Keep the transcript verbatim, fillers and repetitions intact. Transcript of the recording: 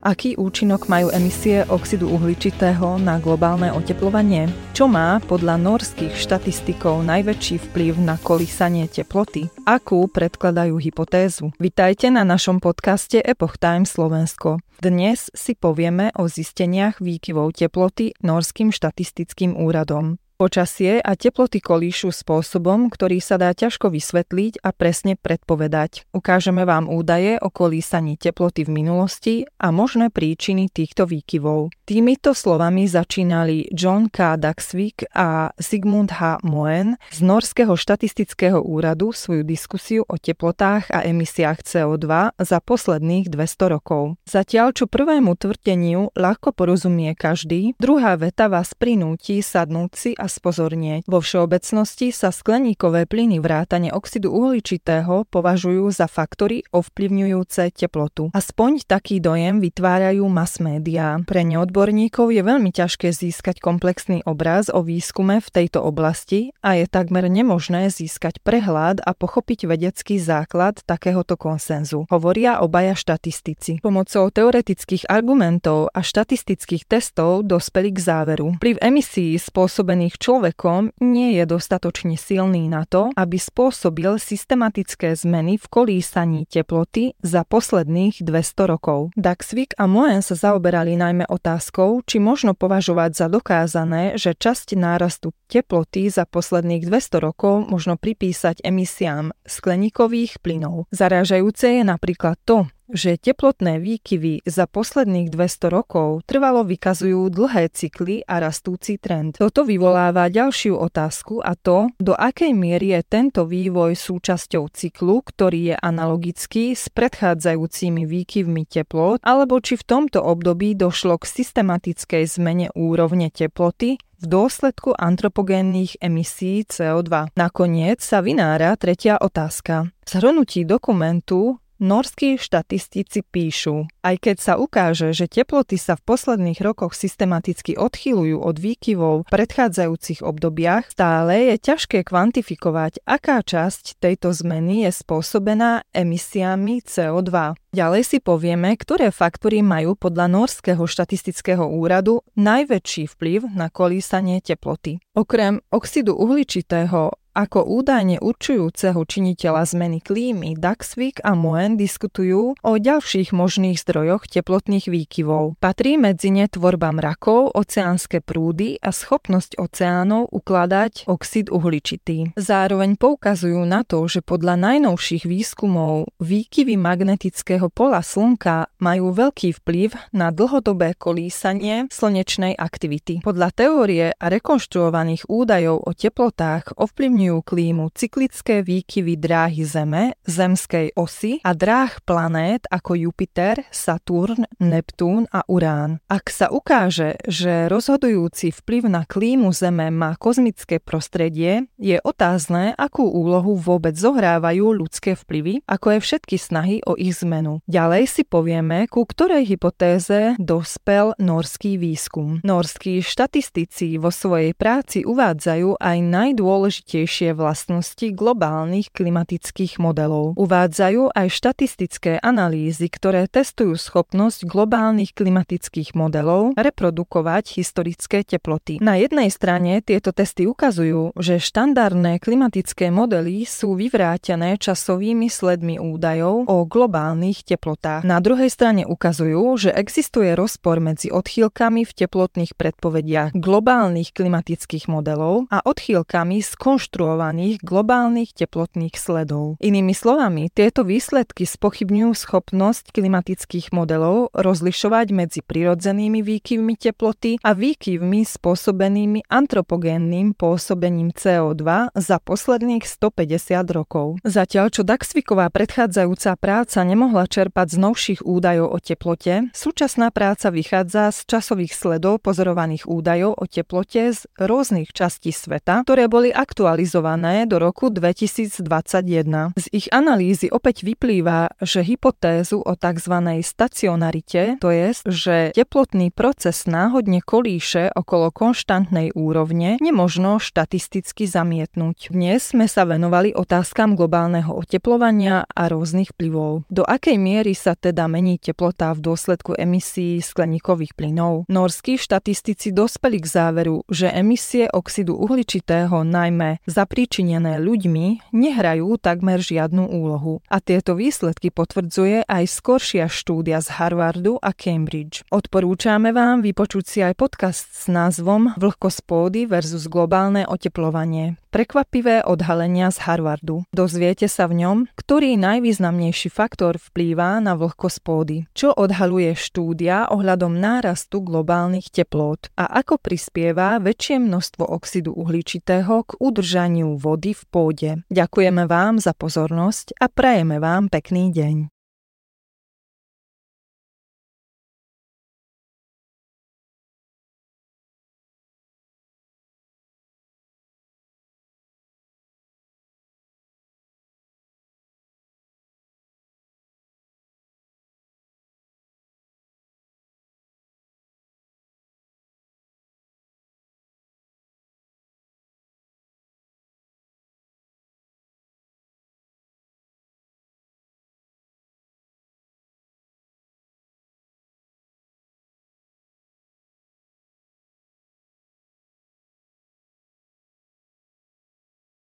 Aký účinok majú emisie oxidu uhličitého na globálne otepľovanie? Čo má podľa nórskych štatistikov najväčší vplyv na kolísanie teploty? Akú predkladajú hypotézu? Vitajte na našom podcaste Epoch Times Slovensko. Dnes si povieme o zisteniach výkyvov teploty Nórskym štatistickým úradom. Počasie a teploty kolíšu spôsobom, ktorý sa dá ťažko vysvetliť a presne predpovedať. Ukážeme vám údaje o kolísaní teploty v minulosti a možné príčiny týchto výkyvov. Týmito slovami začínali John K. Dagsvik a Sigmund H. Moen z Nórskeho štatistického úradu svoju diskusiu o teplotách a emisiách cé o dva za posledných dvesto rokov. Zatiaľ, čo prvému tvrdeniu ľahko porozumie každý, druhá veta vás prinúti sadnúť si a spozornieť. Vo všeobecnosti sa skleníkové plyny vrátane oxidu uhličitého považujú za faktory ovplyvňujúce teplotu. Aspoň taký dojem vytvárajú mass médiá. Pre neodborníkov je veľmi ťažké získať komplexný obraz o výskume v tejto oblasti a je takmer nemožné získať prehľad a pochopiť vedecký základ takéhoto konsenzu, hovoria obaja štatistici. Pomocou teoretických argumentov a štatistických testov dospeli k záveru. Vplyv emisií spôsobených človekom nie je dostatočne silný na to, aby spôsobil systematické zmeny v kolísaní teploty za posledných dvesto rokov. Dagsvik a Moen sa zaoberali najmä otázkou, či možno považovať za dokázané, že časť nárastu teploty za posledných dvesto rokov možno pripísať emisiám skleníkových plynov. Zarážajúce je napríklad to, že teplotné výkyvy za posledných dvesto rokov trvalo vykazujú dlhé cykly a rastúci trend. Toto vyvoláva ďalšiu otázku a to, do akej miery je tento vývoj súčasťou cyklu, ktorý je analogický s predchádzajúcimi výkyvmi teplot, alebo či v tomto období došlo k systematickej zmene úrovne teploty v dôsledku antropogénnych emisí cé o dva. Nakoniec sa vynára tretia otázka. V zhrnutí dokumentu nórski štatistici píšu, aj keď sa ukáže, že teploty sa v posledných rokoch systematicky odchyľujú od výkyvov v predchádzajúcich obdobiach, stále je ťažké kvantifikovať, aká časť tejto zmeny je spôsobená emisiami cé o dva. Ďalej si povieme, ktoré faktory majú podľa Nórskeho štatistického úradu najväčší vplyv na kolísanie teploty. Okrem oxidu uhličitého ako údajne určujúceho činiteľa zmeny klímy, Dagsvik a Moen diskutujú o ďalších možných zdrojoch teplotných výkyvov. Patrí medzi ne tvorba mrakov, oceánske prúdy a schopnosť oceánov ukladať oxid uhličitý. Zároveň poukazujú na to, že podľa najnovších výskumov výkyvy magnetického pola Slnka majú veľký vplyv na dlhodobé kolísanie slnečnej aktivity. Podľa teórie a rekonštruovaných údajov o teplotách ovplyvňujú klímu cyklické výkyvy dráhy Zeme, zemskej osy a dráh planét ako Jupiter, Saturn, Neptún a Urán. Ak sa ukáže, že rozhodujúci vplyv na klímu Zeme má kozmické prostredie, je otázne, akú úlohu vôbec zohrávajú ľudské vplyvy, ako je všetky snahy o ich zmenu. Ďalej si povieme, ku ktorej hypotéze dospel nórski výskum. Nórski štatistici vo svojej práci uvádzajú aj najdôležitejšie vlastnosti globálnych klimatických modelov. Uvádzajú aj štatistické analýzy, ktoré testujú schopnosť globálnych klimatických modelov reprodukovať historické teploty. Na jednej strane tieto testy ukazujú, že štandardné klimatické modely sú vyvrátené časovými sledmi údajov o globálnych teplotách. Na druhej strane ukazujú, že existuje rozpor medzi odchýlkami v teplotných predpovediach globálnych klimatických modelov a odchýlkami z konštruovaných globálnych teplotných sledov. Inými slovami, tieto výsledky spochybňujú schopnosť klimatických modelov rozlišovať medzi prirodzenými výkyvmi teploty a výkyvmi spôsobenými antropogénnym pôsobením cé o dva za posledných stopäťdesiat rokov. Zatiaľ, čo Dagsviková predchádzajúca práca nemohla čerpať z novších údajov o teplote, súčasná práca vychádza z časových sledov pozorovaných údajov o teplote z rôznych častí sveta, ktoré boli aktualizované aktualizované do roku dvetisícdvadsaťjeden. Z ich analýzy opäť vyplýva, že hypotézu o tzv. Stacionarite, to je, že teplotný proces náhodne kolíše okolo konštantnej úrovne, nemožno štatisticky zamietnúť. Dnes sme sa venovali otázkam globálneho oteplovania a rôznych vplyvov. Do akej miery sa teda mení teplota v dôsledku emisí skleníkových plynov? Nórski štatistici dospeli k záveru, že emisie oxidu uhličitého, najmä zapríčinené ľuďmi, nehrajú takmer žiadnu úlohu. A tieto výsledky potvrdzuje aj skoršia štúdia z Harvardu a Cambridge. Odporúčame vám vypočuť si aj podcast s názvom Vlhkosť pôdy versus globálne oteplovanie. Prekvapivé odhalenia z Harvardu. Dozviete sa v ňom, ktorý najvýznamnejší faktor vplýva na vlhkosť pôdy, čo odhaluje štúdia ohľadom nárastu globálnych teplôt a ako prispieva väčšie množstvo oxidu uhličitého k udržaniu vody v pôde. Ďakujeme vám za pozornosť a prajeme vám pekný deň.